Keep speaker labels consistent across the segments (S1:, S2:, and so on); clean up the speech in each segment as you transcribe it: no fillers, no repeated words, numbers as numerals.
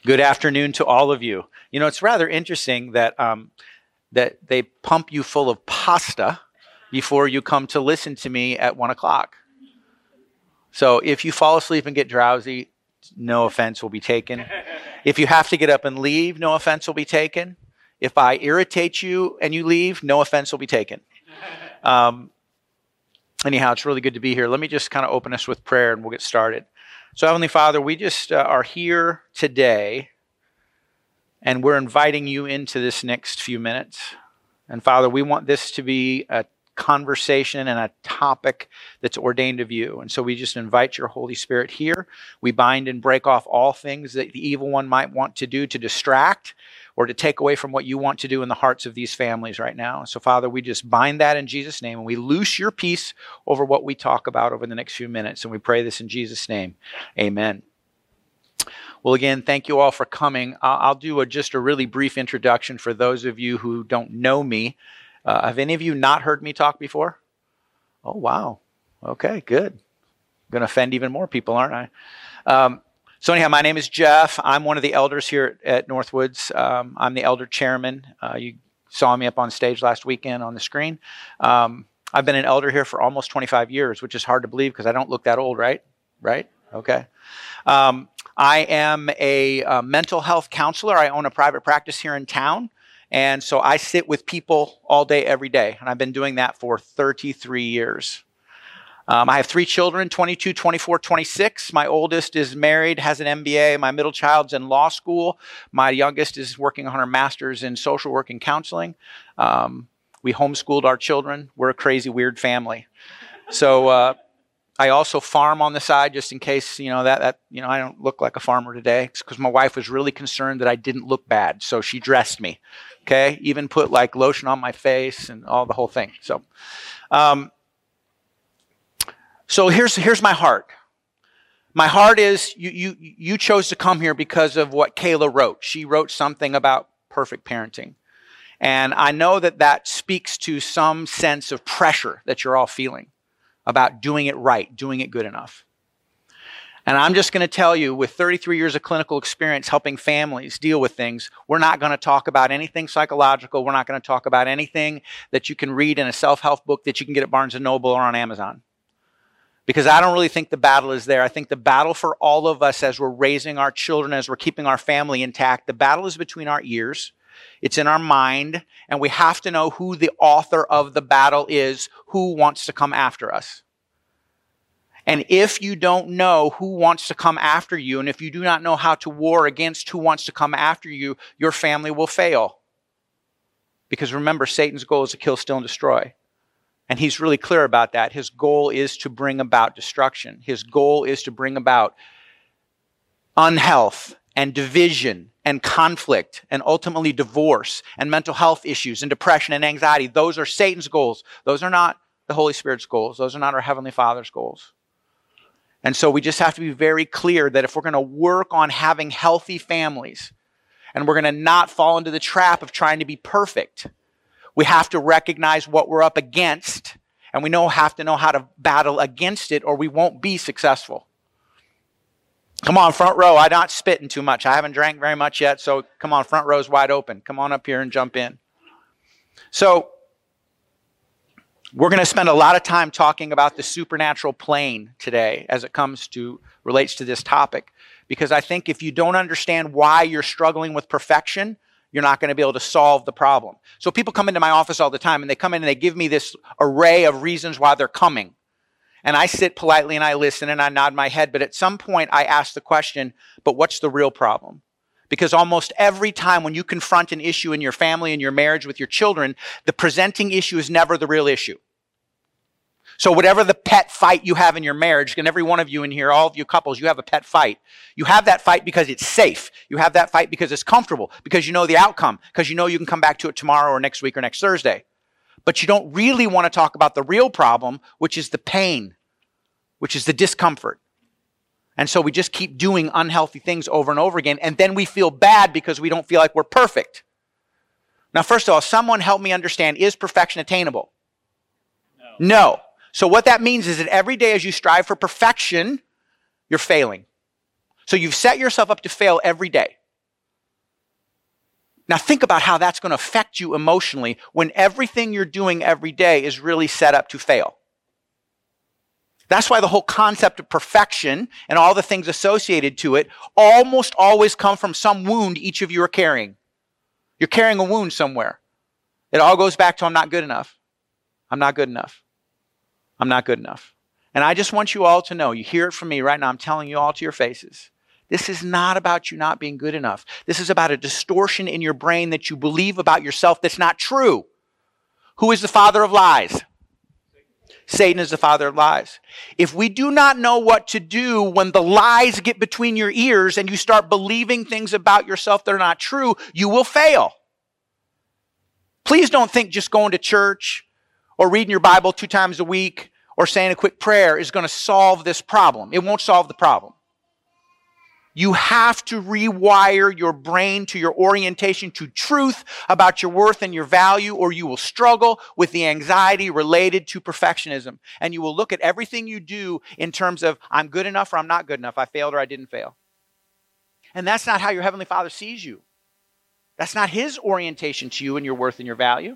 S1: Good afternoon to all of you. You know, it's rather interesting that that they pump you full of pasta before you come to listen to me at 1 o'clock. So if you fall asleep and get drowsy, no offense will be taken. If you have to get up and leave, no offense will be taken. If I irritate you and you leave, no offense will be taken. Anyhow, it's really good to be here. Let me just kind of open us with prayer and we'll get started. So Heavenly Father, we just are here today and we're inviting you into this next few minutes. And Father, we want this to be a conversation and a topic that's ordained of you. And so we just invite your Holy Spirit here. We bind and break off all things that the evil one might want to do to distract or to take away from what you want to do in the hearts of these families right now. So Father, we just bind that in Jesus' name, and we loose your peace over what we talk about over the next few minutes. And we pray this in Jesus' name. Amen. Well, again, thank you all for coming. I'll do just a really brief introduction for those of you who don't know me. Have any of you not heard me talk before? Oh, wow. Okay, good. I'm going to offend even more people, aren't I? So anyhow, my name is Jeff. I'm one of the elders here at Northwoods. I'm the elder chairman. You saw me up on stage last weekend on the screen. I've been an elder here for almost 25 years, which is hard to believe because I don't look that old, right? Right? Okay. I am a mental health counselor. I own a private practice here in town. And so I sit with people all day, every day. And I've been doing that for 33 years. I have 3 children, 22, 24, 26. My oldest is married, has an MBA. My middle child's in law school. My youngest is working on her master's in social work and counseling. We homeschooled our children. We're a crazy, weird family. So I also farm on the side just in case, that I don't look like a farmer today. It's because my wife was really concerned that I didn't look bad. So she dressed me, okay? Even put like lotion on my face and all the whole thing. So here's my heart. My heart is you chose to come here because of what Kayla wrote. She wrote something about perfect parenting. And I know that speaks to some sense of pressure that you're all feeling about doing it right, doing it good enough. And I'm just going to tell you, with 33 years of clinical experience helping families deal with things, we're not going to talk about anything psychological. We're not going to talk about anything that you can read in a self-help book that you can get at Barnes & Noble or on Amazon. Because I don't really think the battle is there. I think the battle for all of us as we're raising our children, as we're keeping our family intact, the battle is between our ears. It's in our mind, and we have to know who the author of the battle is, who wants to come after us. And if you don't know who wants to come after you, and if you do not know how to war against who wants to come after you, your family will fail. Because remember, Satan's goal is to kill, steal, and destroy. And he's really clear about that. His goal is to bring about destruction. His goal is to bring about unhealth and division and conflict and ultimately divorce and mental health issues and depression and anxiety. Those are Satan's goals. Those are not the Holy Spirit's goals. Those are not our Heavenly Father's goals. And so we just have to be very clear that if we're going to work on having healthy families and we're going to not fall into the trap of trying to be perfect, we have to recognize what we're up against, and we have to know how to battle against it, or we won't be successful. Come on, front row. I'm not spitting too much. I haven't drank very much yet, so come on, front row's wide open. Come on up here and jump in. So we're going to spend a lot of time talking about the supernatural plane today as it relates to this topic, because I think if you don't understand why you're struggling with perfection, you're not going to be able to solve the problem. So people come into my office all the time, and they come in and they give me this array of reasons why they're coming. And I sit politely and I listen and I nod my head. But at some point I ask the question, but what's the real problem? Because almost every time when you confront an issue in your family and your marriage with your children, the presenting issue is never the real issue. So whatever the pet fight you have in your marriage, and every one of you in here, all of you couples, you have a pet fight. You have that fight because it's safe. You have that fight because it's comfortable, because you know the outcome, because you know you can come back to it tomorrow or next week or next Thursday. But you don't really want to talk about the real problem, which is the pain, which is the discomfort. And so we just keep doing unhealthy things over and over again, and then we feel bad because we don't feel like we're perfect. Now, first of all, someone help me understand, is perfection attainable? No. So what that means is that every day as you strive for perfection, you're failing. So you've set yourself up to fail every day. Now think about how that's going to affect you emotionally when everything you're doing every day is really set up to fail. That's why the whole concept of perfection and all the things associated to it almost always come from some wound each of you are carrying. You're carrying a wound somewhere. It all goes back to I'm not good enough. I'm not good enough. I'm not good enough. And I just want you all to know, you hear it from me right now, I'm telling you all to your faces. This is not about you not being good enough. This is about a distortion in your brain that you believe about yourself that's not true. Who is the father of lies? Satan is the father of lies. If we do not know what to do when the lies get between your ears and you start believing things about yourself that are not true, you will fail. Please don't think just going to church or reading your Bible 2 times a week or saying a quick prayer is going to solve this problem. It won't solve the problem. You have to rewire your brain to your orientation to truth about your worth and your value, or you will struggle with the anxiety related to perfectionism. And you will look at everything you do in terms of, I'm good enough or I'm not good enough. I failed or I didn't fail. And that's not how your Heavenly Father sees you. That's not His orientation to you and your worth and your value.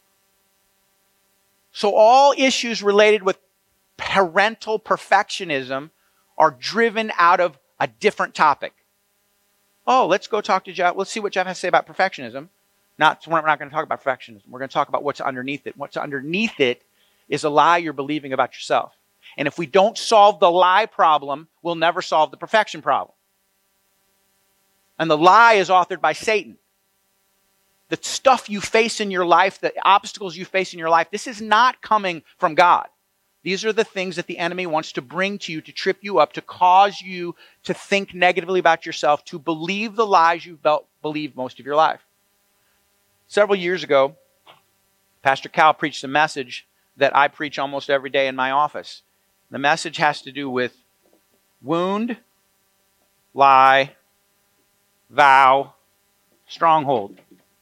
S1: So all issues related with parental perfectionism are driven out of a different topic. Oh, let's go talk to Jeff. Let's see what Jeff has to say about perfectionism. We're not going to talk about perfectionism. We're going to talk about what's underneath it. What's underneath it is a lie you're believing about yourself. And if we don't solve the lie problem, we'll never solve the perfection problem. And the lie is authored by Satan. The stuff you face in your life, the obstacles you face in your life, this is not coming from God. These are the things that the enemy wants to bring to you, to trip you up, to cause you to think negatively about yourself, to believe the lies you've believed most of your life. Several years ago, Pastor Cal preached a message that I preach almost every day in my office. The message has to do with wound, lie, vow, stronghold.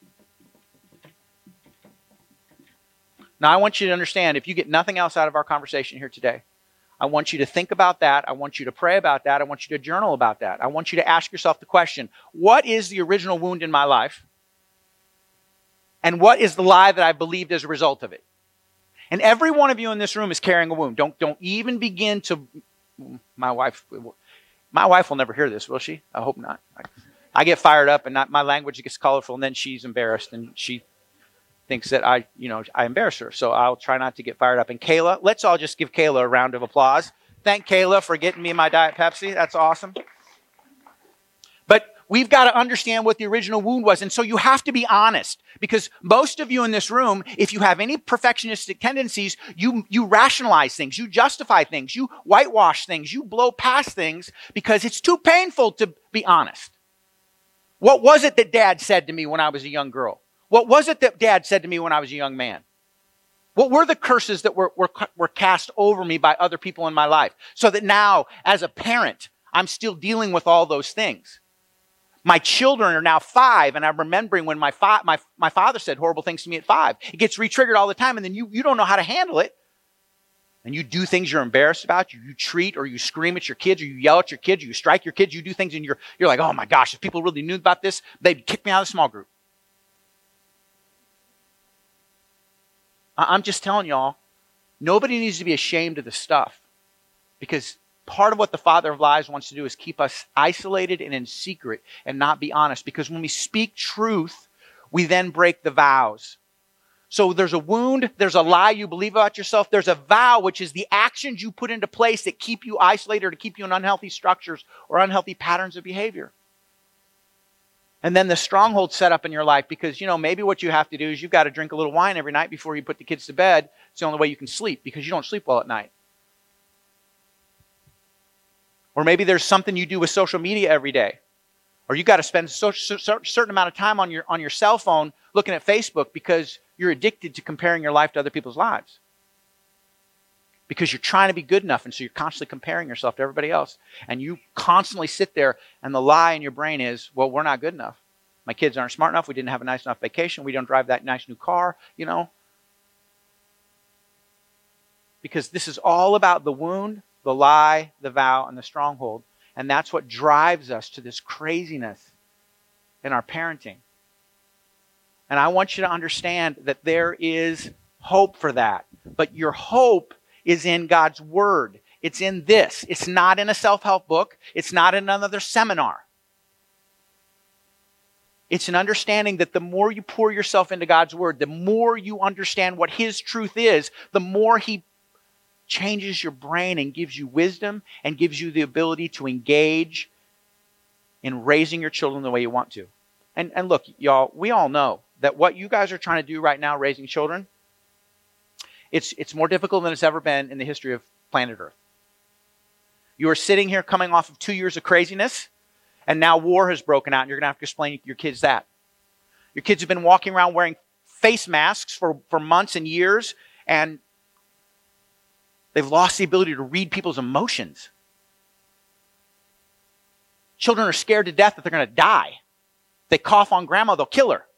S1: Now, I want you to understand, if you get nothing else out of our conversation here today, I want you to think about that. I want you to pray about that. I want you to journal about that. I want you to ask yourself the question, what is the original wound in my life? And what is the lie that I believed as a result of it? And every one of you in this room is carrying a wound. Don't even begin to... My wife will never hear this, will she? I hope not. I get fired up and my language gets colorful, and then she's embarrassed and she thinks that I embarrass her. So I'll try not to get fired up. And Kayla, let's all just give Kayla a round of applause. Thank Kayla for getting me my Diet Pepsi. That's awesome. But we've got to understand what the original wound was. And so you have to be honest, because most of you in this room, if you have any perfectionistic tendencies, you rationalize things, you justify things, you whitewash things, you blow past things because it's too painful to be honest. What was it that Dad said to me when I was a young girl? What was it that Dad said to me when I was a young man? What were the curses that were cast over me by other people in my life? So that now, as a parent, I'm still dealing with all those things. My children are now 5, and I'm remembering when my father said horrible things to me at 5. It gets re-triggered all the time, and then you don't know how to handle it. And you do things you're embarrassed about. You treat or you scream at your kids, or you yell at your kids, or you strike your kids. You do things, and you're like, oh my gosh, if people really knew about this, they'd kick me out of the small group. I'm just telling y'all, nobody needs to be ashamed of the stuff, because part of what the father of lies wants to do is keep us isolated and in secret and not be honest, because when we speak truth, we then break the vows. So there's a wound, there's a lie you believe about yourself, there's a vow, which is the actions you put into place that keep you isolated or to keep you in unhealthy structures or unhealthy patterns of behavior. And then the stronghold set up in your life, because, maybe what you have to do is you've got to drink a little wine every night before you put the kids to bed. It's the only way you can sleep, because you don't sleep well at night. Or maybe there's something you do with social media every day. Or you've got to spend a certain amount of time on your cell phone looking at Facebook because you're addicted to comparing your life to other people's lives. Because you're trying to be good enough, and so you're constantly comparing yourself to everybody else. And you constantly sit there, and the lie in your brain is, well, we're not good enough. My kids aren't smart enough. We didn't have a nice enough vacation. We don't drive that nice new car, Because this is all about the wound, the lie, the vow, and the stronghold. And that's what drives us to this craziness in our parenting. And I want you to understand that there is hope for that. But your hope is in God's word. It's in this. It's not in a self-help book. It's not in another seminar. It's an understanding that the more you pour yourself into God's word, the more you understand what his truth is, the more he changes your brain and gives you wisdom and gives you the ability to engage in raising your children the way you want to. And look, y'all, we all know that what you guys are trying to do right now, raising children, it's more difficult than it's ever been in the history of planet Earth. You are sitting here coming off of 2 years of craziness, and now war has broken out, and you're going to have to explain to your kids that. Your kids have been walking around wearing face masks for months and years, and they've lost the ability to read people's emotions. Children are scared to death that they're going to die. If they cough on grandma, they'll kill her.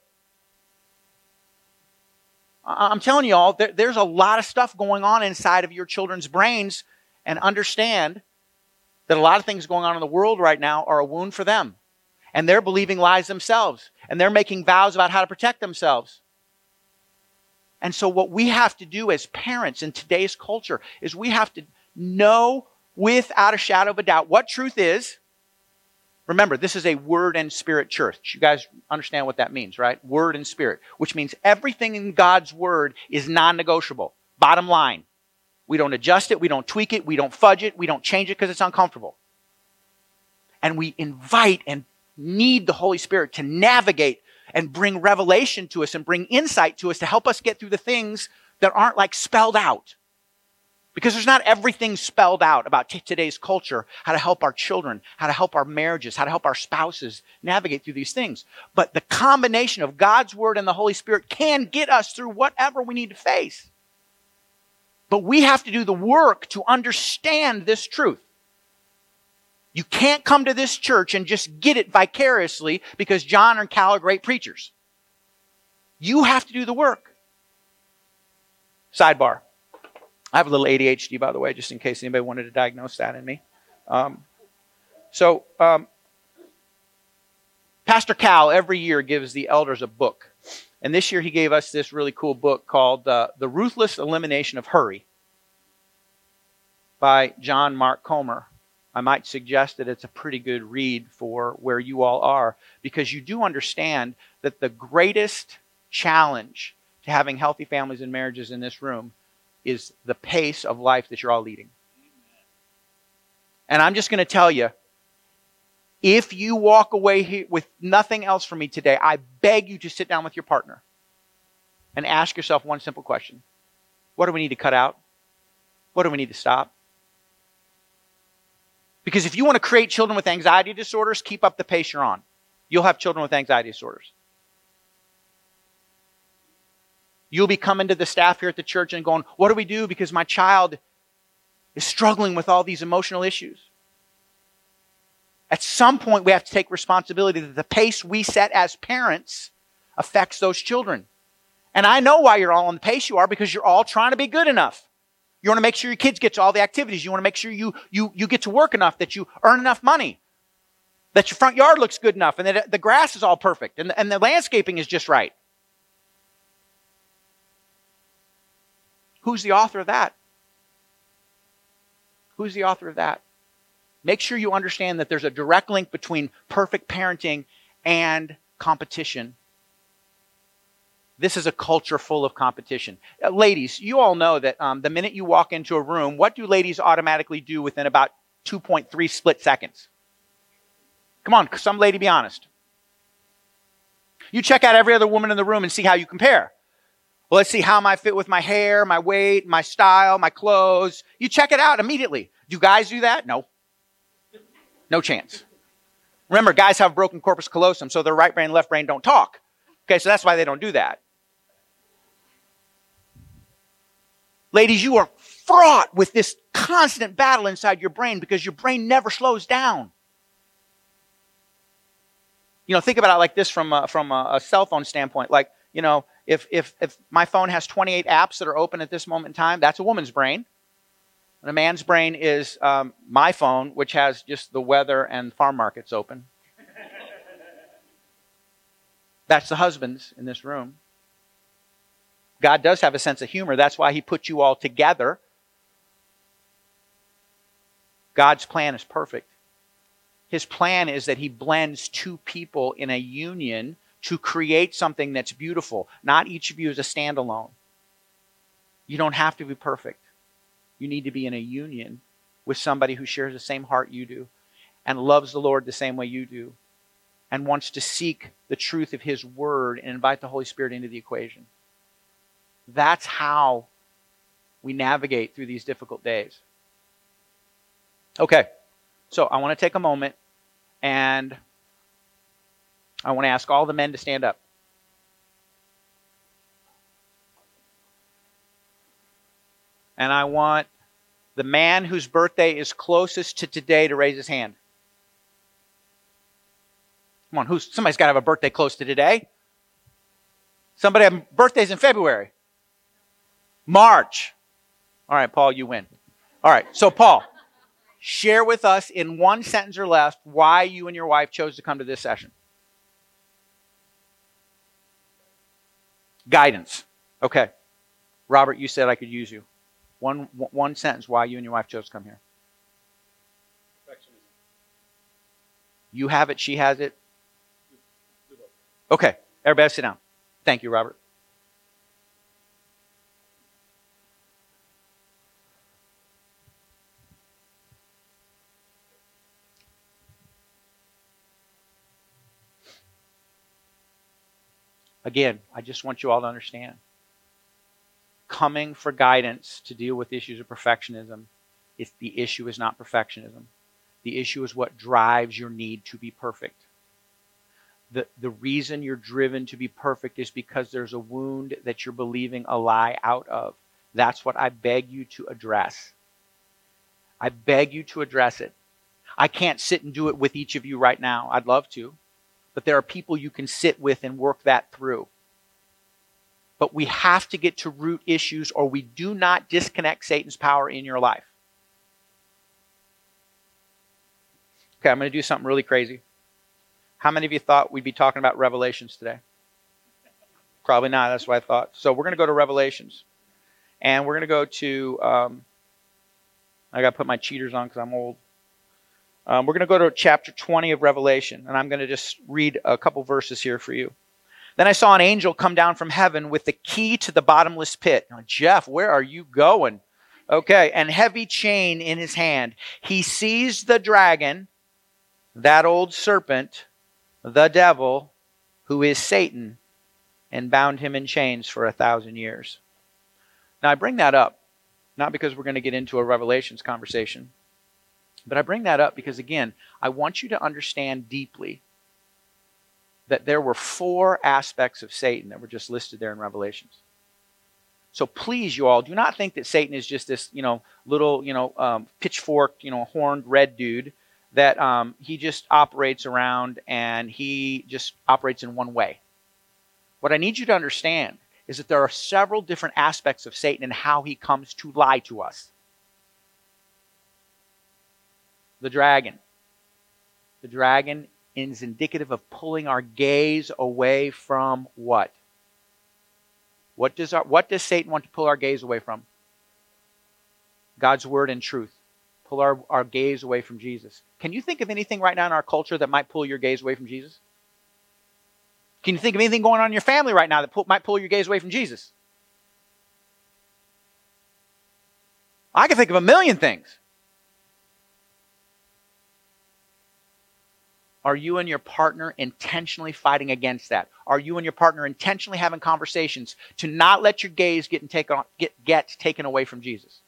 S1: I'm telling you all, there's a lot of stuff going on inside of your children's brains, and understand that a lot of things going on in the world right now are a wound for them. And they're believing lies themselves. And they're making vows about how to protect themselves. And so what we have to do as parents in today's culture is we have to know without a shadow of a doubt what truth is. Remember, this is a word and spirit church. You guys understand what that means, right? Word and spirit, which means everything in God's word is non-negotiable. Bottom line. We don't adjust it, we don't tweak it, we don't fudge it, we don't change it because it's uncomfortable. And we invite and need the Holy Spirit to navigate and bring revelation to us and bring insight to us to help us get through the things that aren't like spelled out. Because there's not everything spelled out about today's culture, how to help our children, how to help our marriages, how to help our spouses navigate through these things. But the combination of God's word and the Holy Spirit can get us through whatever we need to face. But we have to do the work to understand this truth. You can't come to this church and just get it vicariously because John and Cal are great preachers. You have to do the work. Sidebar. I have a little ADHD, by the way, just in case anybody wanted to diagnose that in me. Pastor Cal every year gives the elders a book. And this year he gave us this really cool book called The Ruthless Elimination of Hurry by John Mark Comer. I might suggest that it's a pretty good read for where you all are, because you do understand that the greatest challenge to having healthy families and marriages in this room is the pace of life that you're all leading. And I'm just going to tell you, if you walk away here with nothing else from me today, I beg you to sit down with your partner and ask yourself one simple question. What do we need to cut out? What do we need to stop? Because if you want to create children with anxiety disorders, keep up the pace you're on. You'll have children with anxiety disorders. You'll be coming to the staff here at the church and going, what do we do because my child is struggling with all these emotional issues? At some point, we have to take responsibility that the pace we set as parents affects those children. And I know why you're all on the pace you are, because you're all trying to be good enough. You want to make sure your kids get to all the activities. You want to make sure you get to work enough, that you earn enough money, that your front yard looks good enough, and that the grass is all perfect, and the landscaping is just right. Who's the author of that? Who's the author of that? Make sure you understand that there's a direct link between perfect parenting and competition. This is a culture full of competition. Ladies, you all know that the minute you walk into a room, what do ladies automatically do within about 2.3 split seconds? Come on, some lady, be honest. You check out every other woman in the room and see how you compare. Well, let's see, how am I fit with my hair, my weight, my style, my clothes? You check it out immediately. Do guys do that? No. No chance. Remember, guys have broken corpus callosum, so their right brain and left brain don't talk. Okay, so that's why they don't do that. Ladies, you are fraught with this constant battle inside your brain because your brain never slows down. You know, think about it like this from a cell phone standpoint. Like, you know, if my phone has 28 apps that are open at this moment in time, that's a woman's brain. And a man's brain is my phone, which has just the weather and farm markets open. That's the husbands in this room. God does have a sense of humor. That's why he put you all together. God's plan is perfect. His plan is that he blends two people in a union to create something that's beautiful. Not each of you is a standalone. You don't have to be perfect. You need to be in a union with somebody who shares the same heart you do and loves the Lord the same way you do and wants to seek the truth of his word and invite the Holy Spirit into the equation. That's how we navigate through these difficult days. Okay, so I want to take a moment and I want to ask all the men to stand up. And I want the man whose birthday is closest to today to raise his hand. Come on, somebody's got to have a birthday close to today. Somebody have birthdays in February. March. All right, Paul, you win. All right, so Paul, share with us in one sentence or less why you and your wife chose to come to this session. Guidance. Okay. Robert, you said I could use you. One sentence why you and your wife chose to come here.
S2: Perfectionism.
S1: You have it, she has it. Okay, everybody sit down. Thank you, Robert. Again, I just want you all to understand. Coming for guidance to deal with issues of perfectionism, the issue is not perfectionism. The issue is what drives your need to be perfect. The reason you're driven to be perfect is because there's a wound that you're believing a lie out of. That's what I beg you to address. I beg you to address it. I can't sit and do it with each of you right now. I'd love to. But there are people you can sit with and work that through. But we have to get to root issues or we do not disconnect Satan's power in your life. Okay, I'm going to do something really crazy. How many of you thought we'd be talking about Revelations today? Probably not. That's what I thought. So we're going to go to Revelations. And we're going to go to, I got to put my cheaters on because I'm old. We're going to go to chapter 20 of Revelation. And I'm going to just read a couple verses here for you. Then I saw an angel come down from heaven with the key to the bottomless pit. Now, Jeff, where are you going? Okay, and heavy chain in his hand. He seized the dragon, that old serpent, the devil, who is Satan, and bound him in chains for 1,000 years. Now, I bring that up, not because we're going to get into a Revelations conversation, but I bring that up because, again, I want you to understand deeply that there were 4 aspects of Satan that were just listed there in Revelations. So please, you all, do not think that Satan is just this, little, pitchfork, horned red dude that he just operates around and he just operates in one way. What I need you to understand is that there are several different aspects of Satan and how he comes to lie to us. The dragon. The dragon is indicative of pulling our gaze away from what? What does Satan want to pull our gaze away from? God's word and truth. Pull our gaze away from Jesus. Can you think of anything right now in our culture that might pull your gaze away from Jesus? Can you think of anything going on in your family right now that might pull your gaze away from Jesus? I can think of a million things. Are you and your partner intentionally fighting against that? Are you and your partner intentionally having conversations to not let your gaze get taken away from Jesus?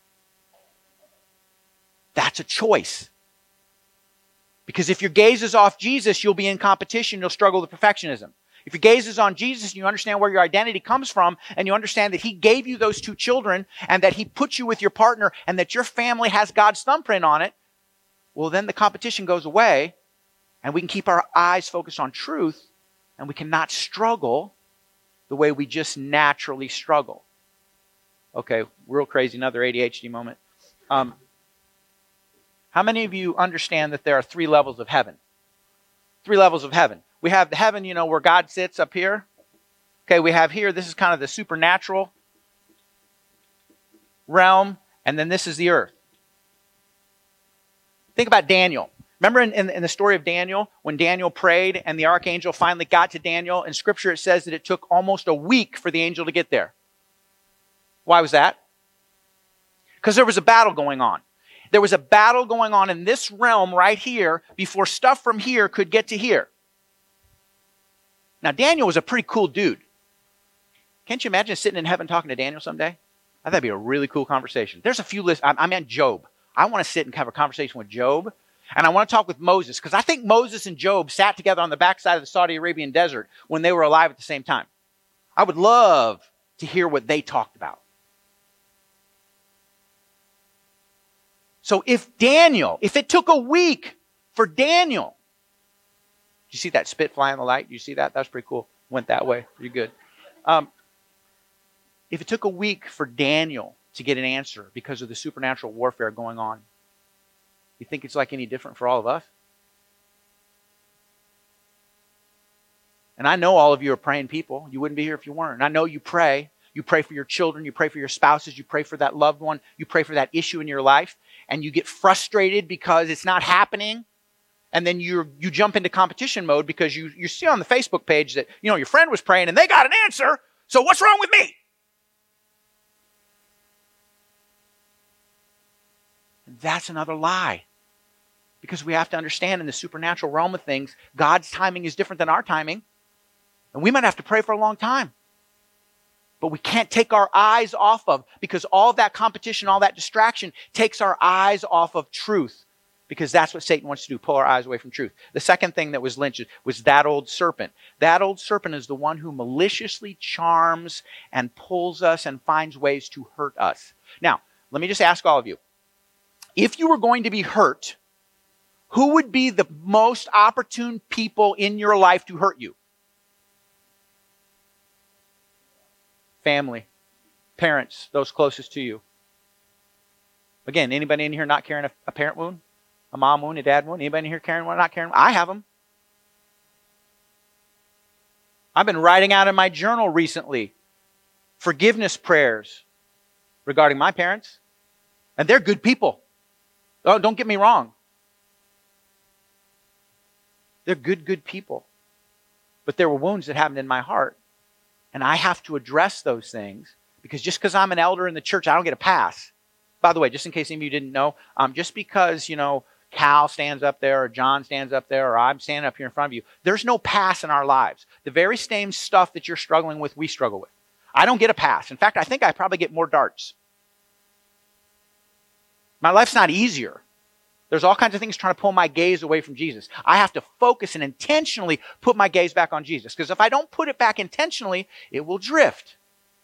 S1: That's a choice. Because if your gaze is off Jesus, you'll be in competition, you'll struggle with perfectionism. If your gaze is on Jesus and you understand where your identity comes from and you understand that he gave you those 2 children and that he put you with your partner and that your family has God's thumbprint on it, well, then the competition goes away. And we can keep our eyes focused on truth, and we cannot struggle the way we just naturally struggle. Okay, real crazy, another ADHD moment. How many of you understand that there are 3 levels of heaven? 3 levels of heaven. We have the heaven, where God sits up here. Okay, we have here, this is kind of the supernatural realm, and then this is the earth. Think about Daniel. Remember in the story of Daniel, when Daniel prayed and the archangel finally got to Daniel, in Scripture it says that it took almost a week for the angel to get there. Why was that? Because there was a battle going on. There was a battle going on in this realm right here before stuff from here could get to here. Now, Daniel was a pretty cool dude. Can't you imagine sitting in heaven talking to Daniel someday? I think that'd be a really cool conversation. There's a few lists. I meant Job. I want to sit and have a conversation with Job. And I want to talk with Moses, because I think Moses and Job sat together on the backside of the Saudi Arabian desert when they were alive at the same time. I would love to hear what they talked about. So if it took a week for Daniel, did you see that spit fly in the light? You see that? That's pretty cool. Went that way. Pretty good. If it took a week for Daniel to get an answer because of the supernatural warfare going on, you think it's like any different for all of us? And I know all of you are praying people. You wouldn't be here if you weren't. And I know you pray. You pray for your children. You pray for your spouses. You pray for that loved one. You pray for that issue in your life. And you get frustrated because it's not happening. And then you jump into competition mode because you see on the Facebook page that, your friend was praying and they got an answer. So what's wrong with me? And that's another lie. Because we have to understand in the supernatural realm of things, God's timing is different than our timing. And we might have to pray for a long time. But we can't take our eyes off of, because all of that competition, all that distraction takes our eyes off of truth. Because that's what Satan wants to do, pull our eyes away from truth. The second thing that was lynched was that old serpent. That old serpent is the one who maliciously charms and pulls us and finds ways to hurt us. Now, let me just ask all of you. If you were going to be hurt, who would be the most opportune people in your life to hurt you? Family, parents, those closest to you. Again, anybody in here not carrying a parent wound? A mom wound, a dad wound? Anybody in here carrying one, not carrying one? I have them. I've been writing out in my journal recently forgiveness prayers regarding my parents. And they're good people. Oh, don't get me wrong. They're good people. But there were wounds that happened in my heart. And I have to address those things, because just because I'm an elder in the church, I don't get a pass. By the way, just in case any of you didn't know, just because, Cal stands up there or John stands up there or I'm standing up here in front of you, there's no pass in our lives. The very same stuff that you're struggling with, we struggle with. I don't get a pass. In fact, I think I probably get more darts. My life's not easier. There's all kinds of things trying to pull my gaze away from Jesus. I have to focus and intentionally put my gaze back on Jesus. Because if I don't put it back intentionally, it will drift.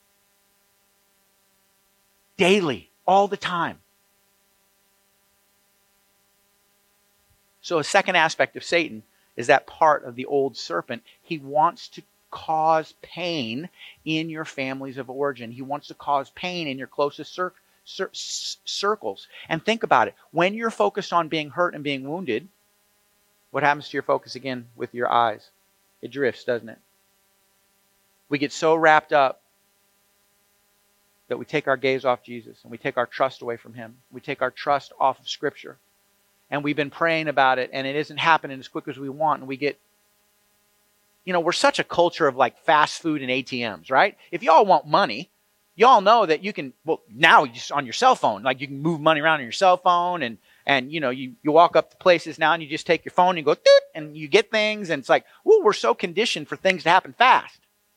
S1: Daily, all the time. So a second aspect of Satan is that part of the old serpent. He wants to cause pain in your families of origin. He wants to cause pain in your closest circles. And think about it. When you're focused on being hurt and being wounded, what happens to your focus again with your eyes? It drifts, doesn't it? We get so wrapped up that we take our gaze off Jesus and we take our trust away from Him. We take our trust off of Scripture. And we've been praying about it and it isn't happening as quick as we want. And we get, we're such a culture of like fast food and ATMs, right? If y'all want money, y'all know that you can, now just on your cell phone, like you can move money around on your cell phone and you walk up to places now and you just take your phone and you go, doot, and you get things. And it's like, we're so conditioned for things to happen fast.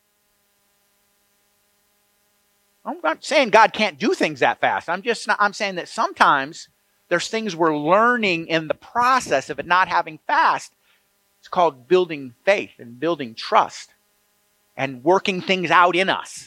S1: I'm not saying God can't do things that fast. I'm saying that sometimes there's things we're learning in the process of it not having fast. It's called building faith and building trust and working things out in us.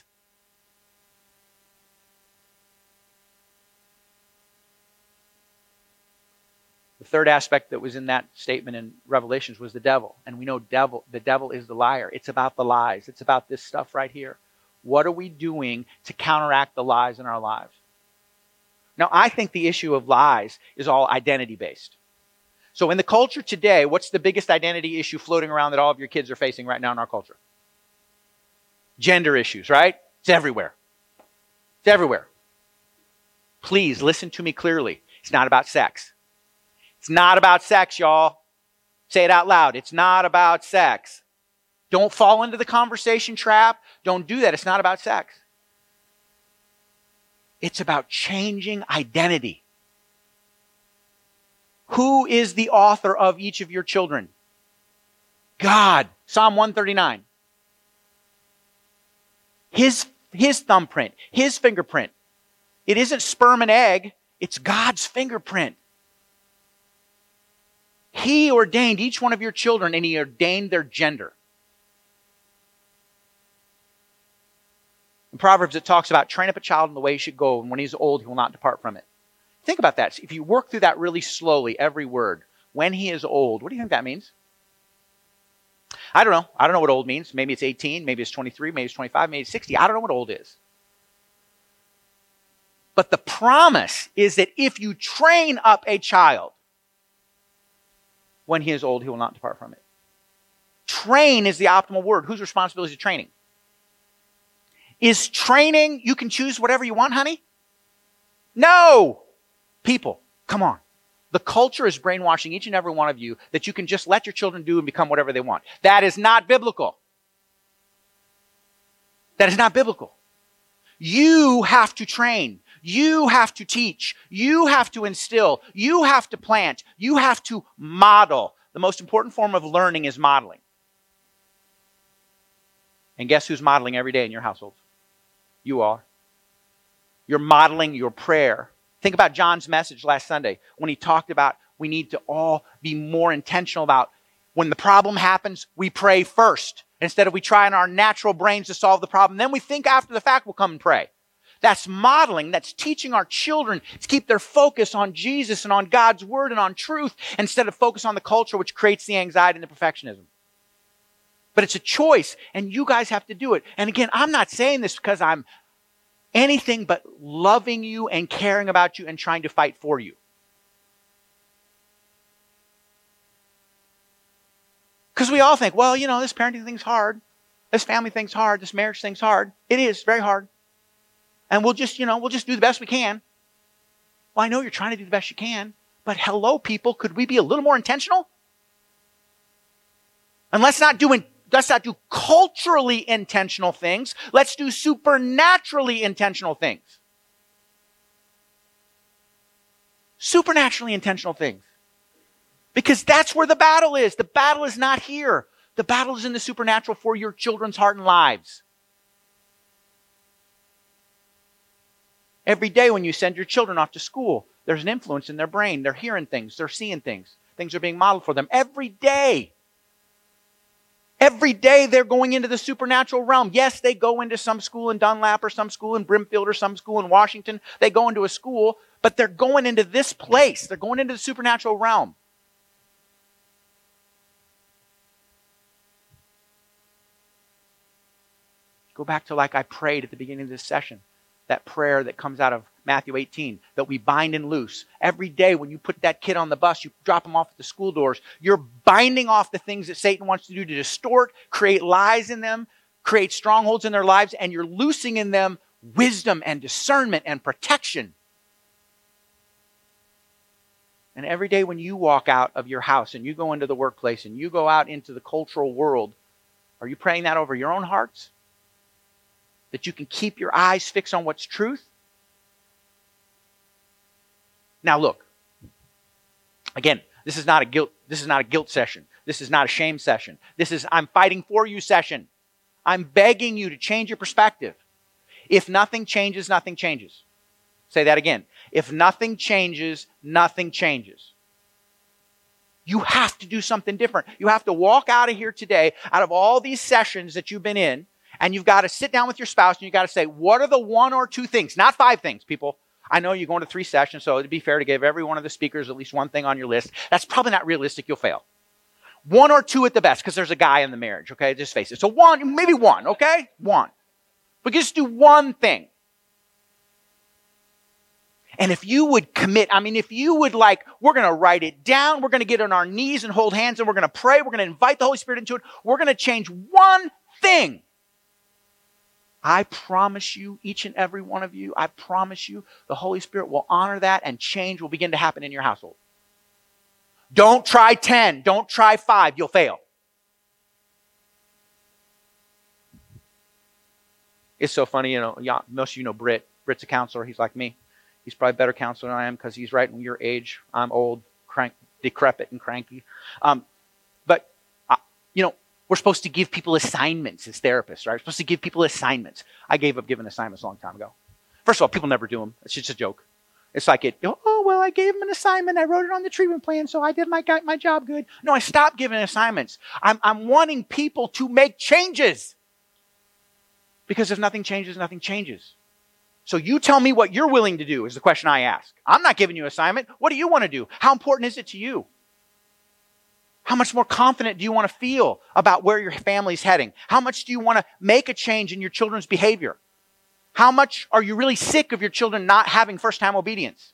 S1: The third aspect that was in that statement in Revelations was the devil. And we know the devil is the liar. It's about the lies. It's about this stuff right here. What are we doing to counteract the lies in our lives? Now, I think the issue of lies is all identity-based. So in the culture today, what's the biggest identity issue floating around that all of your kids are facing right now in our culture? Gender issues, right? It's everywhere. It's everywhere. Please listen to me clearly. It's not about sex. It's not about sex, y'all. Say it out loud. It's not about sex. Don't fall into the conversation trap. Don't do that. It's not about sex. It's about changing identity. Who is the author of each of your children? God. Psalm 139. His thumbprint, his fingerprint. It isn't sperm and egg. It's God's fingerprint. He ordained each one of your children, and he ordained their gender. In Proverbs, it talks about train up a child in the way he should go, and when he's old, he will not depart from it. Think about that. If you work through that really slowly, every word, when he is old, what do you think that means? I don't know. I don't know what old means. Maybe it's 18, maybe it's 23, maybe it's 25, maybe it's 60. I don't know what old is. But the promise is that if you train up a child, when he is old, he will not depart from it. Train is the optimal word. Whose responsibility is training? Is training, you can choose whatever you want, honey? No! People, come on. The culture is brainwashing each and every one of you that you can just let your children do and become whatever they want. That is not biblical. That is not biblical. You have to train. You have to teach. You have to instill. You have to plant. You have to model. The most important form of learning is modeling. And guess who's modeling every day in your households? You are. You're modeling your prayer. Think about John's message last Sunday when he talked about we need to all be more intentional about when the problem happens, we pray first. Instead of we try in our natural brains to solve the problem. Then we think after the fact we'll come and pray. That's modeling. That's teaching our children to keep their focus on Jesus and on God's word and on truth instead of focus on the culture which creates the anxiety and the perfectionism. But it's a choice, and you guys have to do it. And again, I'm not saying this because I'm anything but loving you and caring about you and trying to fight for you. Because we all think, well, this parenting thing's hard. This family thing's hard. This marriage thing's hard. It is very hard. And we'll just do the best we can. Well, I know you're trying to do the best you can, but hello, people, could we be a little more intentional? And let's not do culturally intentional things. Let's do supernaturally intentional things. Supernaturally intentional things. Because that's where the battle is. The battle is not here. The battle is in the supernatural for your children's heart and lives. Every day when you send your children off to school, there's an influence in their brain. They're hearing things. They're seeing things. Things are being modeled for them. Every day. Every day they're going into the supernatural realm. Yes, they go into some school in Dunlap or some school in Brimfield or some school in Washington. They go into a school, but they're going into this place. They're going into the supernatural realm. Go back to like I prayed at the beginning of this session. That prayer that comes out of Matthew 18, that we bind and loose. Every day when you put that kid on the bus, you drop him off at the school doors, you're binding off the things that Satan wants to do to distort, create lies in them, create strongholds in their lives, and you're loosing in them wisdom and discernment and protection. And every day when you walk out of your house and you go into the workplace and you go out into the cultural world, are you praying that over your own hearts? That you can keep your eyes fixed on what's truth? Now look, again, this is not a guilt session. This is not a shame session. This is I'm fighting for you session. I'm begging you to change your perspective. If nothing changes, nothing changes. Say that again. If nothing changes, nothing changes. You have to do something different. You have to walk out of here today, out of all these sessions that you've been in, and you've got to sit down with your spouse and you've got to say, what are the one or two things? Not 5 things, people. I know you're going to 3 sessions, so it'd be fair to give every one of the speakers at least one thing on your list. That's probably not realistic. You'll fail. 1 or 2 at the best, because there's a guy in the marriage, okay? Just face it. So 1, maybe 1, okay? 1. But just do one thing. And if you would commit, if you would we're going to write it down, we're going to get on our knees and hold hands, and we're going to pray, we're going to invite the Holy Spirit into it, we're going to change one thing. I promise you, each and every one of you, I promise you, the Holy Spirit will honor that and change will begin to happen in your household. Don't try 10. Don't try 5. You'll fail. It's so funny, most of you know Britt. Britt's a counselor. He's like me. He's probably a better counselor than I am because he's right in your age. I'm old, decrepit, and cranky. But we're supposed to give people assignments as therapists, right? We're supposed to give people assignments. I gave up giving assignments a long time ago. First of all, people never do them. It's just a joke. It's like I gave him an assignment. I wrote it on the treatment plan, so I did my job good. No, I stopped giving assignments. I'm wanting people to make changes. Because if nothing changes, nothing changes. So you tell me what you're willing to do is the question I ask. I'm not giving you an assignment. What do you want to do? How important is it to you? How much more confident do you want to feel about where your family's heading? How much do you want to make a change in your children's behavior? How much are you really sick of your children not having first-time obedience?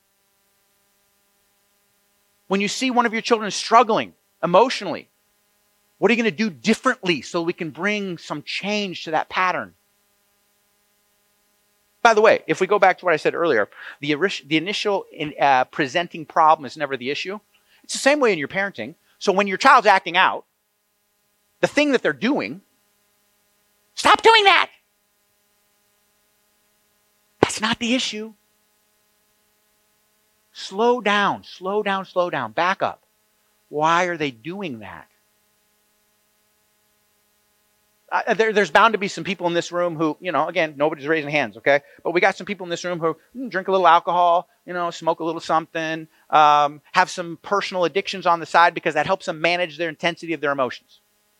S1: When you see one of your children struggling emotionally, what are you going to do differently so we can bring some change to that pattern? By the way, if we go back to what I said earlier, the initial presenting problem is never the issue. It's the same way in your parenting. So when your child's acting out, the thing that they're doing, stop doing that. That's not the issue. Slow down, slow down, slow down. Back up. Why are they doing that? There's bound to be some people in this room who, again, nobody's raising hands, okay? But we got some people in this room who drink a little alcohol, smoke a little something, have some personal addictions on the side because that helps them manage their intensity of their emotions.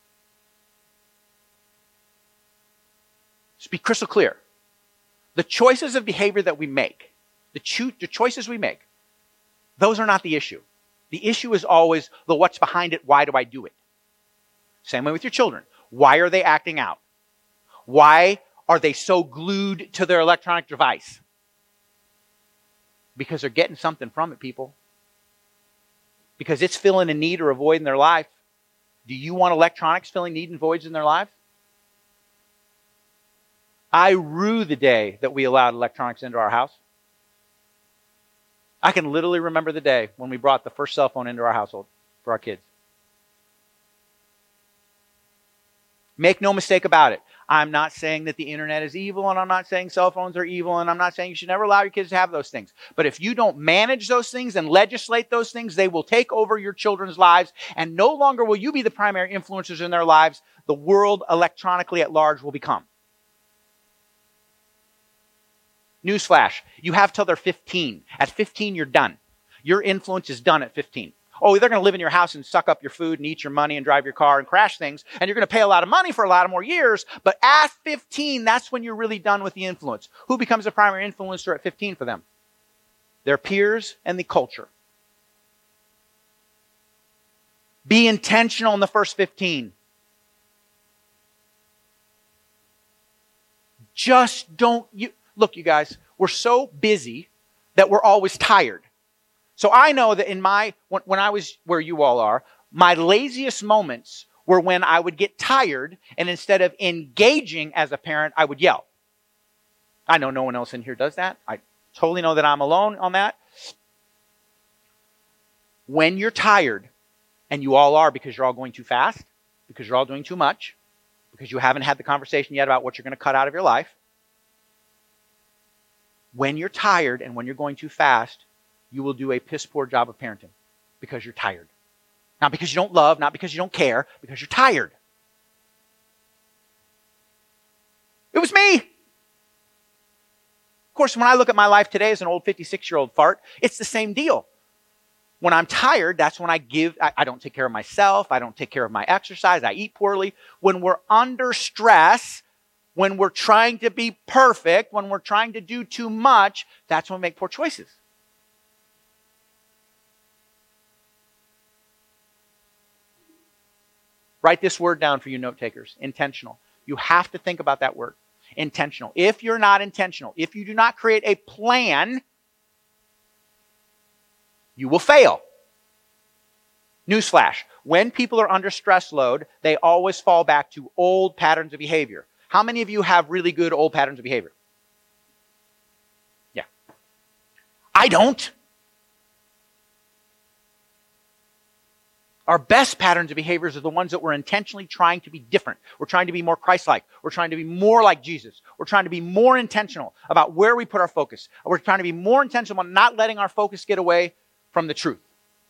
S1: Just be crystal clear. The choices of behavior that we make, the choices we make, those are not the issue. The issue is always the what's behind it, why do I do it? Same way with your children. Why are they acting out? Why are they so glued to their electronic device? Because they're getting something from it, people. Because it's filling a need or a void in their life. Do you want electronics filling need and voids in their life? I rue the day that we allowed electronics into our house. I can literally remember the day when we brought the first cell phone into our household for our kids. Make no mistake about it. I'm not saying that the internet is evil, and I'm not saying cell phones are evil, and I'm not saying you should never allow your kids to have those things. But if you don't manage those things and legislate those things, they will take over your children's lives, and no longer will you be the primary influencers in their lives. The world electronically at large will become. Newsflash, you have till they're 15. At 15, you're done. Your influence is done at 15. Oh, they're going to live in your house and suck up your food and eat your money and drive your car and crash things, and you're going to pay a lot of money for a lot of more years, but at 15, that's when you're really done with the influence. Who becomes a primary influencer at 15 for them? Their peers and the culture. Be intentional in the first 15. Just don't... Look, you guys, we're so busy that we're always tired. So I know that when I was where you all are, my laziest moments were when I would get tired, and instead of engaging as a parent, I would yell. I know no one else in here does that. I totally know that I'm alone on that. When you're tired, and you all are because you're all going too fast, because you're all doing too much, because you haven't had the conversation yet about what you're going to cut out of your life, when you're tired and when you're going too fast, you will do a piss poor job of parenting because you're tired. Not because you don't love, not because you don't care, because you're tired. It was me. Of course, when I look at my life today as an old 56-year-old fart, it's the same deal. When I'm tired, that's when I don't take care of myself. I don't take care of my exercise. I eat poorly. When we're under stress, when we're trying to be perfect, when we're trying to do too much, that's when we make poor choices. Write this word down for you note takers. Intentional. You have to think about that word. Intentional. If you're not intentional, if you do not create a plan you will fail. Newsflash, when people are under stress load, they always fall back to old patterns of behavior. How many of you have really good old patterns of behavior? Yeah. I don't. Our best patterns of behaviors are the ones that we're intentionally trying to be different. We're trying to be more Christ-like. We're trying to be more like Jesus. We're trying to be more intentional about where we put our focus. We're trying to be more intentional about not letting our focus get away from the truth.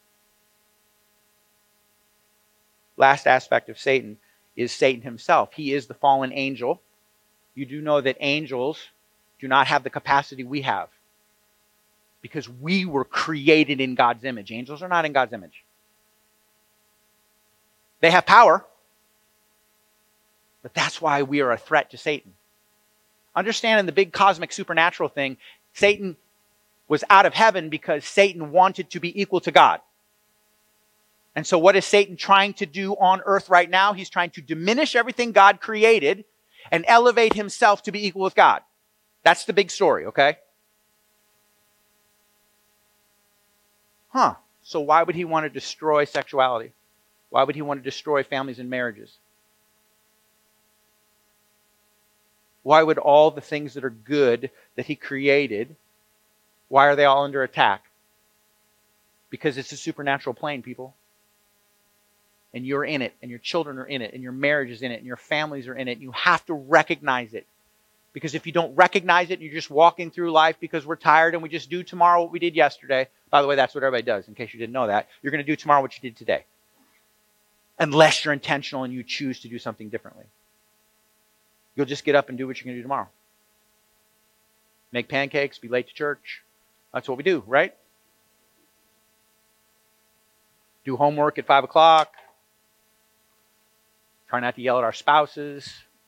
S1: Last aspect of Satan is Satan himself. He is the fallen angel. You do know that angels do not have the capacity we have because we were created in God's image. Angels are not in God's image. They have power, but that's why we are a threat to Satan. Understanding the big cosmic supernatural thing, Satan was out of heaven because Satan wanted to be equal to God. And so what is Satan trying to do on earth right now? He's trying to diminish everything God created and elevate himself to be equal with God. That's the big story, okay? So why would he want to destroy sexuality? Why would he want to destroy families and marriages? Why would all the things that are good that he created, why are they all under attack? Because it's a supernatural plane, people. And you're in it, and your children are in it, and your marriage is in it, and your families are in it. And you have to recognize it. Because if you don't recognize it, and you're just walking through life because we're tired and we just do tomorrow what we did yesterday. By the way, that's what everybody does, in case you didn't know that. You're going to do tomorrow what you did today. Unless you're intentional and you choose to do something differently. You'll just get up and do what you're going to do tomorrow. Make pancakes, be late to church. That's what we do, right? Do homework at 5 o'clock. Try not to yell at our spouses.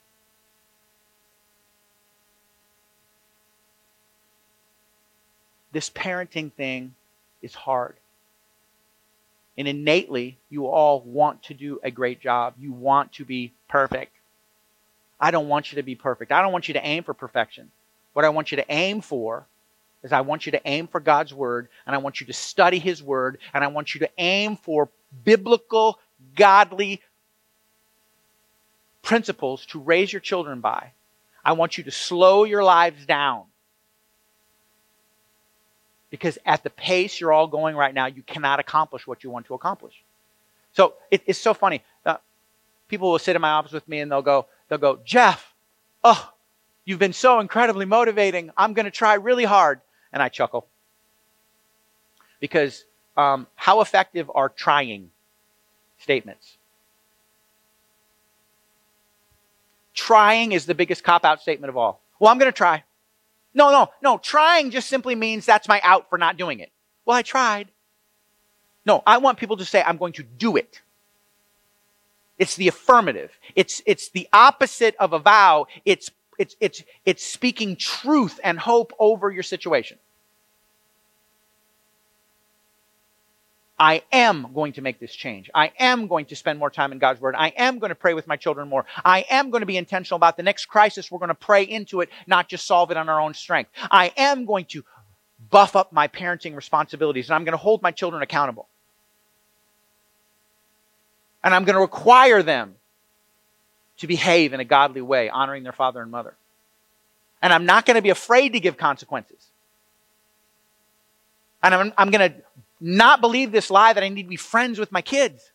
S1: This parenting thing is hard. And innately, you all want to do a great job. You want to be perfect. I don't want you to be perfect. I don't want you to aim for perfection. What I want you to aim for is I want you to aim for God's Word, and I want you to study His Word, and I want you to aim for biblical, godly principles to raise your children by. I want you to slow your lives down. Because at the pace you're all going right now, you cannot accomplish what you want to accomplish. So it's so funny. People will sit in my office with me and they'll go, Jeff, you've been so incredibly motivating. I'm going to try really hard. And I chuckle. Because how effective are trying statements? Trying is the biggest cop-out statement of all. Well, I'm going to try. No. Trying just simply means that's my out for not doing it. Well, I tried. No, I want people to say, I'm going to do it. It's the affirmative. It's the opposite of a vow. It's speaking truth and hope over your situation. I am going to make this change. I am going to spend more time in God's Word. I am going to pray with my children more. I am going to be intentional about the next crisis. We're going to pray into it, not just solve it on our own strength. I am going to buff up my parenting responsibilities, and I'm going to hold my children accountable. And I'm going to require them to behave in a godly way, honoring their father and mother. And I'm not going to be afraid to give consequences. And I'm going to not believe this lie that I need to be friends with my kids.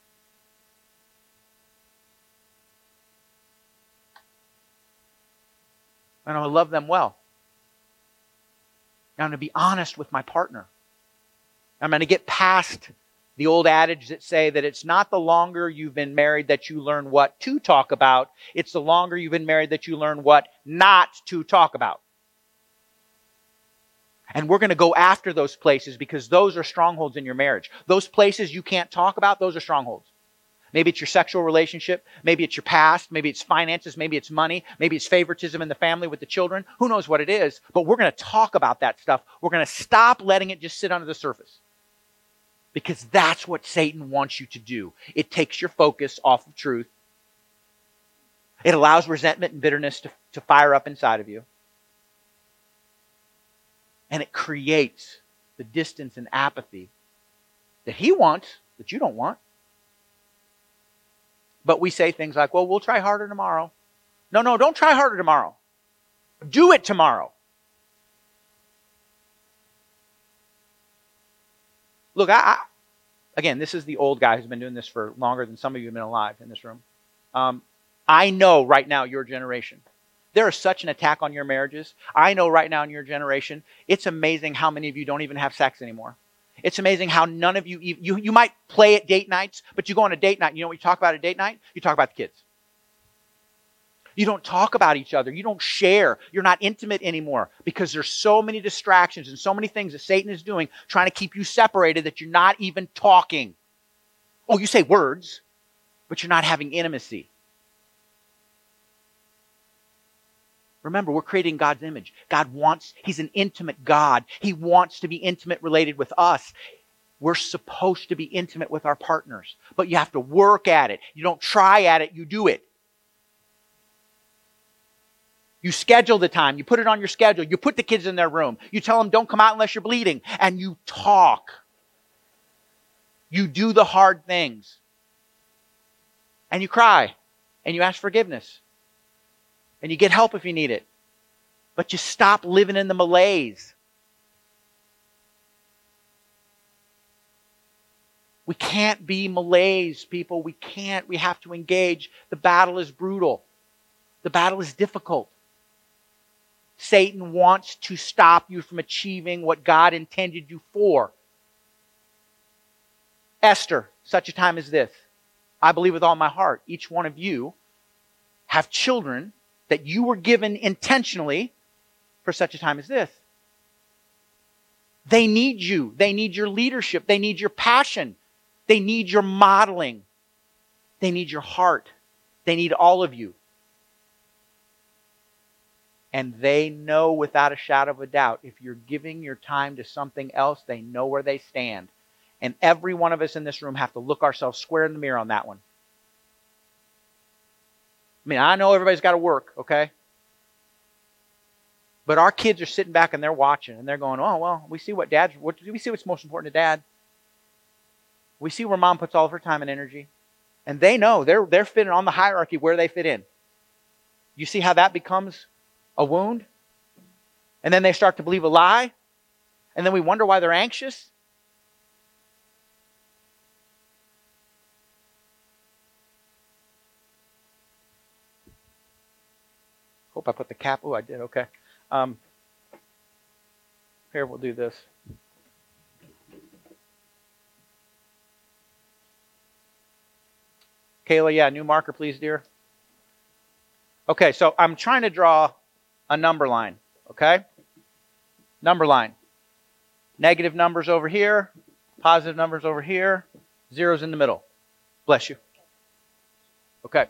S1: And I'm going to love them well. I'm going to be honest with my partner. I'm going to get past the old adage that say that it's not the longer you've been married that you learn what to talk about. It's the longer you've been married that you learn what not to talk about. And we're going to go after those places because those are strongholds in your marriage. Those places you can't talk about, those are strongholds. Maybe it's your sexual relationship. Maybe it's your past. Maybe it's finances. Maybe it's money. Maybe it's favoritism in the family with the children. Who knows what it is? But we're going to talk about that stuff. We're going to stop letting it just sit under the surface. Because that's what Satan wants you to do. It takes your focus off of truth. It allows resentment and bitterness to fire up inside of you. And it creates the the distance and apathy that he wants, that you don't want. But we say things like, well, we'll try harder tomorrow. No, don't try harder tomorrow. Do it tomorrow. Look, again, this is the old guy who's been doing this for longer than some of you have been alive in this room. I know right now, your generation, there is such an attack on your marriages. I know right now in your generation, it's amazing how many of you don't even have sex anymore. It's amazing how none of you might play at date nights, but you go on a date night, and you know what you talk about at date night? You talk about the kids. You don't talk about each other. You don't share. You're not intimate anymore because there's so many distractions and so many things that Satan is doing trying to keep you separated that you're not even talking. Oh, you say words, but you're not having intimacy. Remember, we're creating God's image. He's an intimate God. He wants to be intimate related with us. We're supposed to be intimate with our partners, but you have to work at it. You don't try at it, you do it. You schedule the time. You put it on your schedule. You put the kids in their room. You tell them don't come out unless you're bleeding. And you talk. You do the hard things. And you cry. And you ask forgiveness. And you get help if you need it. But you stop living in the malaise. We can't be malaise, people. We can't. We have to engage. The battle is brutal. The battle is difficult. Satan wants to stop you from achieving what God intended you for. Esther, such a time as this. I believe with all my heart, each one of you have children that you were given intentionally for such a time as this. They need you. They need your leadership. They need your passion. They need your modeling. They need your heart. They need all of you. And they know without a shadow of a doubt, if you're giving your time to something else, they know where they stand. And every one of us in this room have to look ourselves square in the mirror on that one. I mean, I know everybody's got to work, okay? But our kids are sitting back and they're watching and they're going, oh, well, we see we see what's most important to Dad. We see where Mom puts all of her time and energy. And they know they're fitting on the hierarchy where they fit in. You see how that becomes a wound? And then they start to believe a lie? And then we wonder why they're anxious? Hope I put the cap. Oh, I did. Okay. Here, we'll do this. Kayla, yeah, new marker, please, dear. Okay, so I'm trying to draw a number line, okay? Number line. Negative numbers over here, positive numbers over here, zeros in the middle. Bless you. Okay.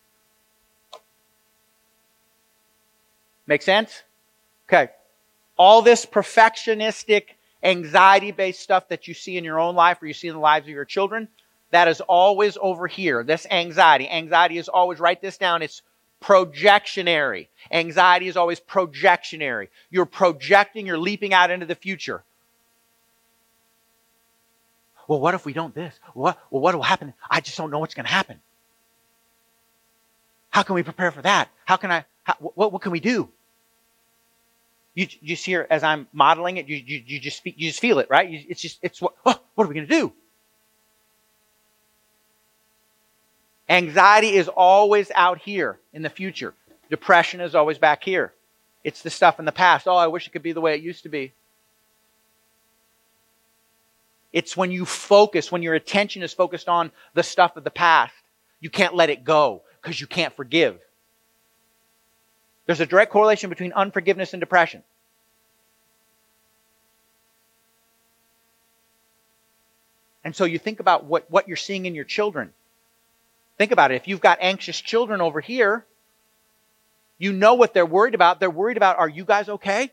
S1: Make sense? Okay. All this perfectionistic, anxiety-based stuff that you see in your own life or you see in the lives of your children, that is always over here. This anxiety. Anxiety is always, write this down, it's projectionary. Anxiety is always projectionary. You're projecting, you're leaping out into the future. Well, what if we don't this? What will happen? I just don't know what's going to happen. How can we prepare for that? What can we do? You just hear as I'm modeling it, you just feel it, right? What are we going to do? Anxiety is always out here in the future. Depression is always back here. It's the stuff in the past. Oh, I wish it could be the way it used to be. It's when you focus, when your attention is focused on the stuff of the past, you can't let it go because you can't forgive. There's a direct correlation between unforgiveness and depression. And so you think about what you're seeing in your children. Think about it. If you've got anxious children over here, you know what they're worried about. They're worried about, are you guys okay?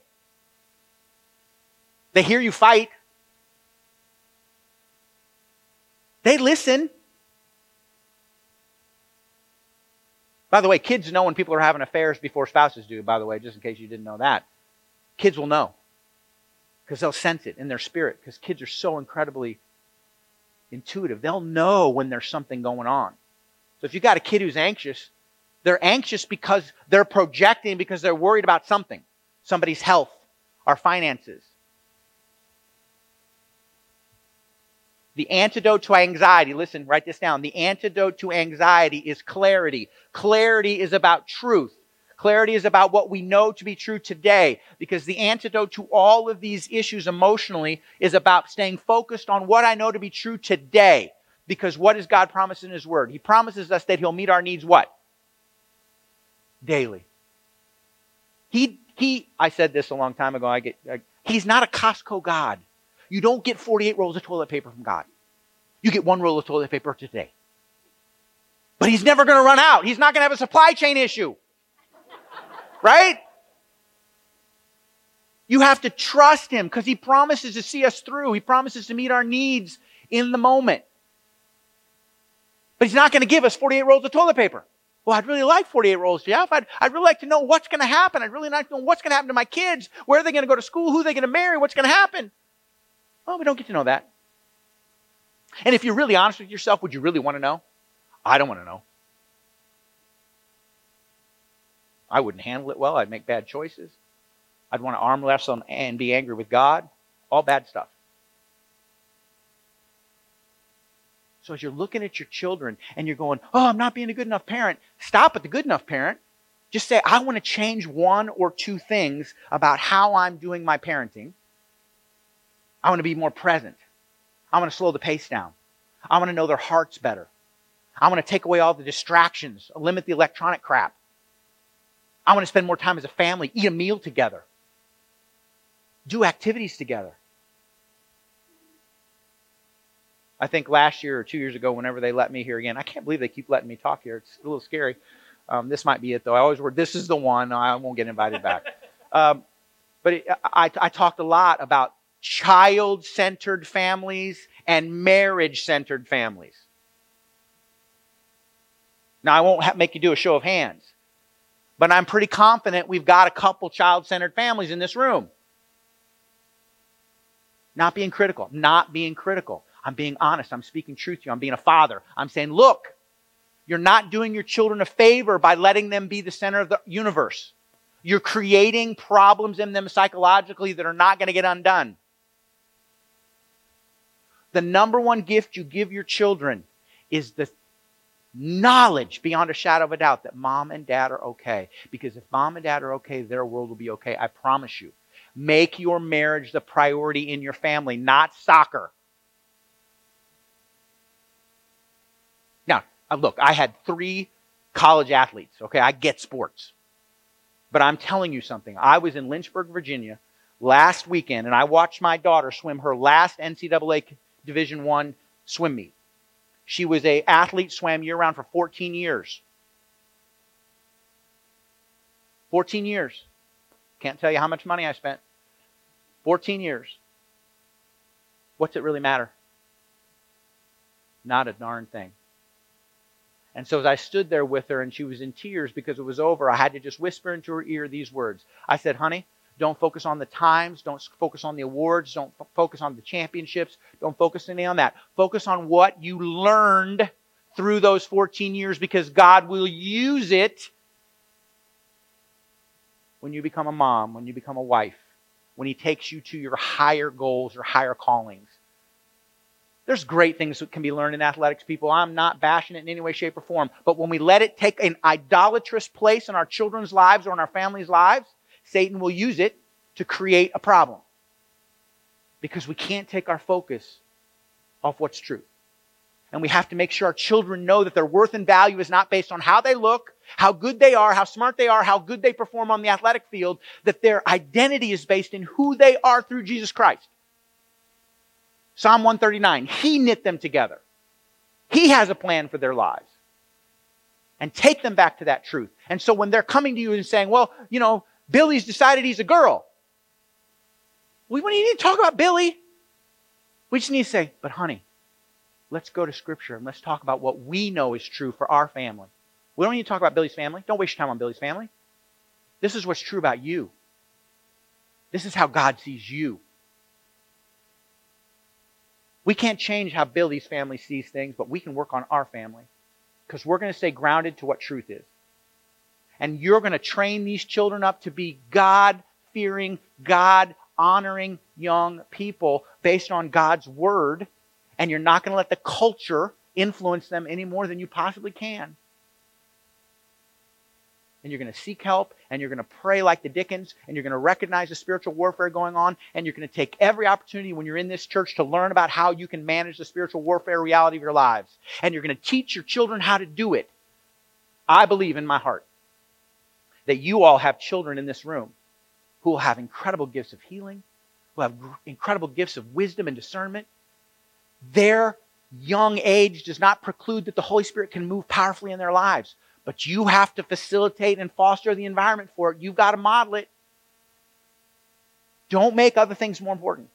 S1: They hear you fight. They listen. By the way, kids know when people are having affairs before spouses do, by the way, just in case you didn't know that. Kids will know. because they'll sense it in their spirit, because kids are so incredibly intuitive. They'll know when there's something going on. So if you got a kid who's anxious, they're anxious because they're projecting, because they're worried about something, somebody's health, our finances. The antidote to anxiety, listen, write this down. The antidote to anxiety is clarity. Clarity is about truth. Clarity is about what we know to be true today, because the antidote to all of these issues emotionally is about staying focused on what I know to be true today. Because what does God promise in His Word? He promises us that He'll meet our needs what? Daily. I said this a long time ago. He's not a Costco God. You don't get 48 rolls of toilet paper from God. You get 1 roll of toilet paper today. But He's never going to run out. He's not going to have a supply chain issue. Right? You have to trust Him because He promises to see us through. He promises to meet our needs in the moment. But He's not going to give us 48 rolls of toilet paper. Well, I'd really like 48 rolls, Jeff. I'd really like to know what's going to happen. I'd really like to know what's going to happen to my kids. Where are they going to go to school? Who are they going to marry? What's going to happen? Well, we don't get to know that. And if you're really honest with yourself, would you really want to know? I don't want to know. I wouldn't handle it well. I'd make bad choices. I'd want to arm wrestle and be angry with God. All bad stuff. So as you're looking at your children and you're going, oh, I'm not being a good enough parent, stop at the good enough parent. Just say, I want to change 1 or 2 things about how I'm doing my parenting. I want to be more present. I want to slow the pace down. I want to know their hearts better. I want to take away all the distractions, limit the electronic crap. I want to spend more time as a family, eat a meal together, do activities together. I think last year or 2 years ago, whenever they let me here again, I can't believe they keep letting me talk here. It's a little scary. This might be it, though. I always word, this is the one. No, I won't get invited back. I talked a lot about child-centered families and marriage-centered families. Now, I won't make you do a show of hands, but I'm pretty confident we've got a couple child-centered families in this room. Not being critical. I'm being honest. I'm speaking truth to you. I'm being a father. I'm saying, look, you're not doing your children a favor by letting them be the center of the universe. You're creating problems in them psychologically that are not going to get undone. The number one gift you give your children is the knowledge beyond a shadow of a doubt that mom and dad are okay. Because if mom and dad are okay, their world will be okay. I promise you. Make your marriage the priority in your family, not soccer. Now, look, I had 3 college athletes, okay? I get sports. But I'm telling you something. I was in Lynchburg, Virginia last weekend, and I watched my daughter swim her last NCAA Division I swim meet. She was an athlete, swam year-round for 14 years. 14 years. Can't tell you how much money I spent. 14 years. What's it really matter? Not a darn thing. And so as I stood there with her and she was in tears because it was over, I had to just whisper into her ear these words. I said, honey, don't focus on the times. Don't focus on the awards. Don't focus on the championships. Don't focus any on that. Focus on what you learned through those 14 years, because God will use it when you become a mom, when you become a wife, when He takes you to your higher goals, your higher callings. There's great things that can be learned in athletics, people. I'm not bashing it in any way, shape, or form. But when we let it take an idolatrous place in our children's lives or in our families' lives, Satan will use it to create a problem. Because we can't take our focus off what's true. And we have to make sure our children know that their worth and value is not based on how they look, how good they are, how smart they are, how good they perform on the athletic field, that their identity is based in who they are through Jesus Christ. Psalm 139, He knit them together. He has a plan for their lives. And take them back to that truth. And so when they're coming to you and saying, well, you know, Billy's decided he's a girl. We don't need to talk about Billy. We just need to say, but honey, let's go to Scripture and let's talk about what we know is true for our family. We don't need to talk about Billy's family. Don't waste your time on Billy's family. This is what's true about you. This is how God sees you. We can't change how Billy's family sees things, but we can work on our family because we're going to stay grounded to what truth is. And you're going to train these children up to be God-fearing, God-honoring young people based on God's Word, and you're not going to let the culture influence them any more than you possibly can. And you're going to seek help, and you're going to pray like the Dickens, and you're going to recognize the spiritual warfare going on, and you're going to take every opportunity when you're in this church to learn about how you can manage the spiritual warfare reality of your lives. And you're going to teach your children how to do it. I believe in my heart that you all have children in this room who will have incredible gifts of healing, who have incredible gifts of wisdom and discernment. Their young age does not preclude that the Holy Spirit can move powerfully in their lives. But you have to facilitate and foster the environment for it. You've got to model it. Don't make other things more important.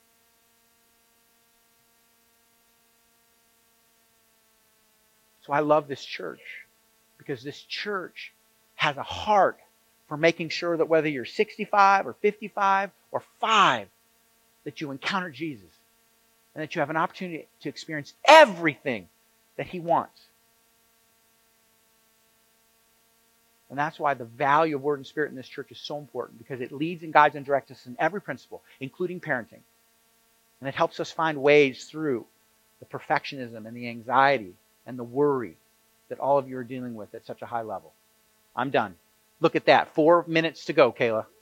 S1: So I love this church because this church has a heart for making sure that whether you're 65 or 55 or 5, that you encounter Jesus and that you have an opportunity to experience everything that He wants. And that's why the value of Word and Spirit in this church is so important, because it leads and guides and directs us in every principle, including parenting. And it helps us find ways through the perfectionism and the anxiety and the worry that all of you are dealing with at such a high level. I'm done. Look at that. 4 minutes to go, Kayla.